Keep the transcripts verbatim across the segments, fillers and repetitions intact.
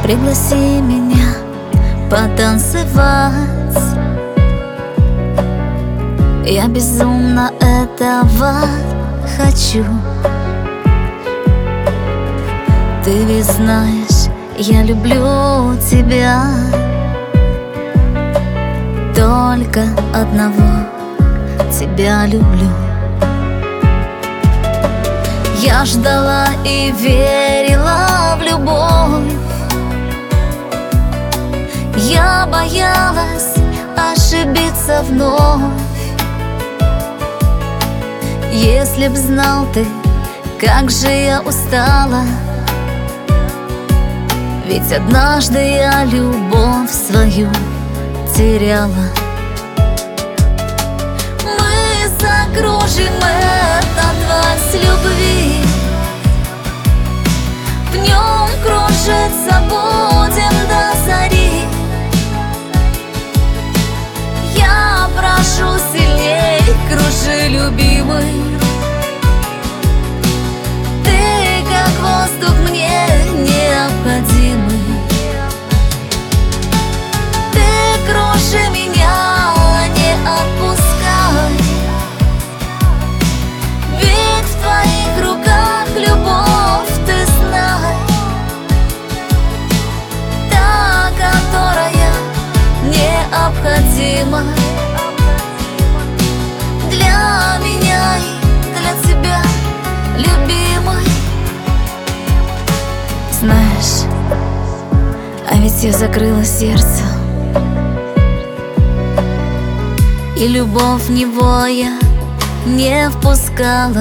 Пригласи меня потанцевать. Я безумно этого хочу. Ты ведь знаешь, я люблю тебя. Только одного тебя люблю. Я ждала и верила в любовь. Я боялась ошибиться вновь. Если б знал ты, как же я устала. Ведь однажды я любовь свою теряла. Мы закружим этот вальс любви. В нем кружиться будем до зари. Я прошу сильней, кружи, любимый. Ты как воздух мне необходимый. Ты кружи меня, не отпускай. Ведь в твоих руках любовь, ты знай. Та, которая необходима для меня и для тебя, любимый. Знаешь, а ведь я закрыла сердце, и любовь в него я не впускала.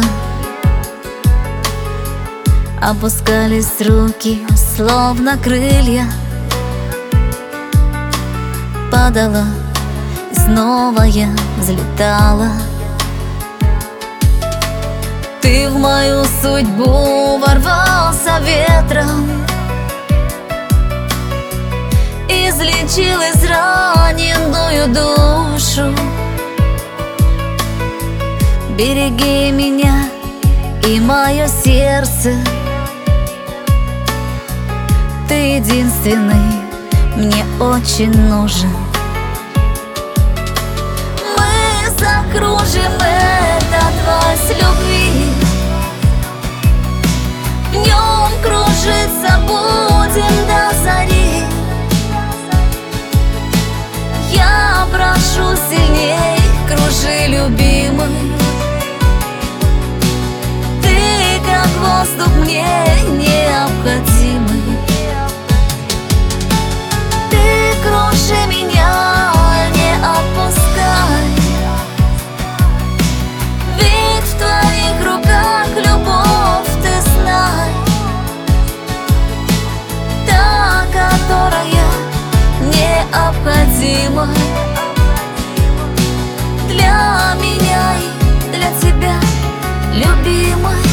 Опускались руки, словно крылья. Падала, и снова я взлетала. Ты в мою судьбу ворвался ветром, излечил израненную душу. Береги меня и мое сердце. Ты единственный мне очень нужен. Мы закружим этот вальс любви. В нем кружиться будем до зари. Я прошу сильней, кружи, любимый. Ты как воздух мне необходимый. Ты кружи меня, не отпускай. Ведь в твоих руках любовь, ты знай. Та, которая необходима для меня и для тебя, любимый.